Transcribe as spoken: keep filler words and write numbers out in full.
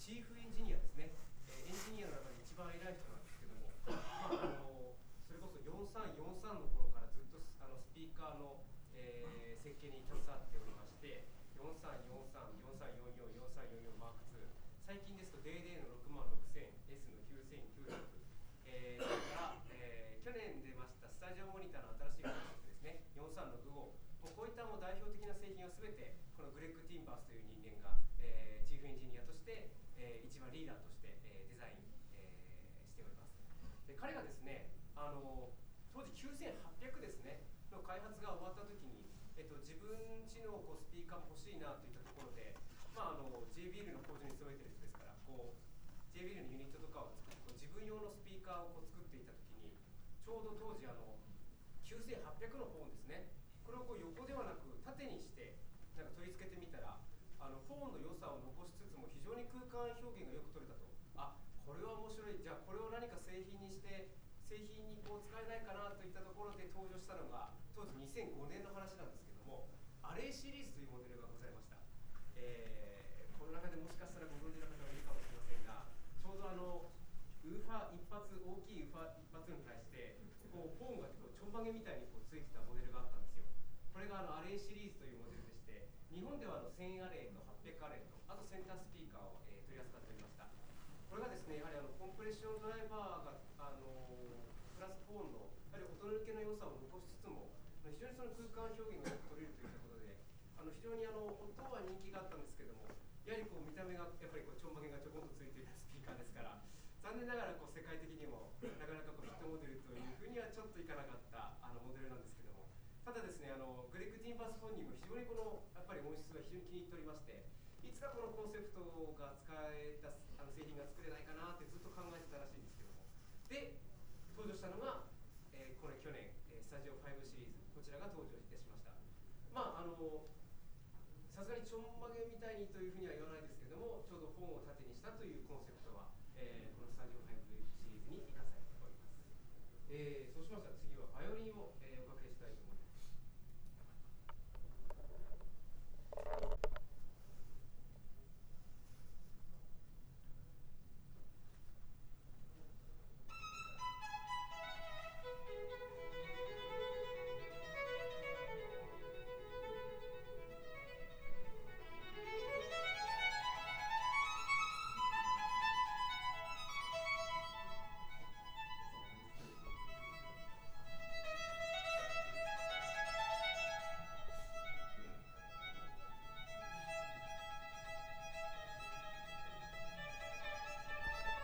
チーフエンジニアですね、えー、エンジニアの中で一番偉い人なんですけども、まあ、あのそれこそよんさんよんさんの頃からずっとあのスピーカーの、えー、設計に携わっておりまして、よんさんよんさん、よんさんよんよん、よんさんよんよんマークツー、最近ですと デーデー のろくまんろくせん、S のきゅうせんきゅうひゃく、えー、それから、えー、去年出ましたスタジオモニターの新しいプロジェクトですね、よんさんろくご、もうこういったもう代表的な製品をすべてこのグレッグ・ティンバースという人間が、えー、チーフエンジニアとして、えー、一番リーダーとして、えー、デザイン、えー、しております。で彼がですね、あの当時きゅうせんはっぴゃくですねの開発が終わった時に、えっと、自分ちのこうスピーカーも欲しいなといったところで、まあ、あの ジェイビーエル の工場に勤めている人ですからこう ジェイビーエル のユニットとかを作ってこう自分用のスピーカーをこう作っていた時に、ちょうど当時あのきゅうせんはっぴゃくのフォンですね、これをこう横ではなく縦にしてなんか取り付けてみたら、あのフォンの良さを残しつつも非常に空間表現がよく取れたと。あ、これは面白い、じゃあこれを何か製品にして製品にこう使えないかなといったところで登場したのが当時にせんごねんの話なんですけども、アレイシリーズというモデルがございました。えー、この中でもしかしたらご存知の方がいるかもしれませんが、ちょうどあのウーファー一発、大きいウーファー一発に対してこうフォンがこうちょんまげみたいにこうついてたモデルがあったんですよ。これがあのアレイシリーズというモデルでして、日本ではあのせんアレイとはっぴゃくアレイと、あとセンタースピーカーを、えー、取り扱っておりました。これがですね、やはりあのコンプレッションドライバーが、あのプラスフォンのやはり音抜けの良さを残しつつも、非常にその空間表現がよく取れるといったことで、あの非常にあの音は人気があったんですけども、やはりこう見た目がやっぱりこうちょんまげがちょこんとついているスピーカーですから、残念ながらこう世界的にもなかなかこうヒットモデルというふうにはちょっといかなかったあのモデルなんですけども、ただですね、あのグレッグ・ティンバース本人も非常にこのやっぱり音質が非常に気に入っておりまして、いつかこのコンセプトが使えたあの製品が作れないかなってずっと考えてたらしいんですけども、で登場したのが、えー、これ去年、えー、スタジオファイブシリーズ、こちらが登場いたしました。まああのさすがにちょんまげみたいにというふうには言わないですけども、ちょうど本を縦にしたというコンセプトは、えー、このスタジオファイブシリーズに生かされております。えー、そうしましたら次はバイオリンを、え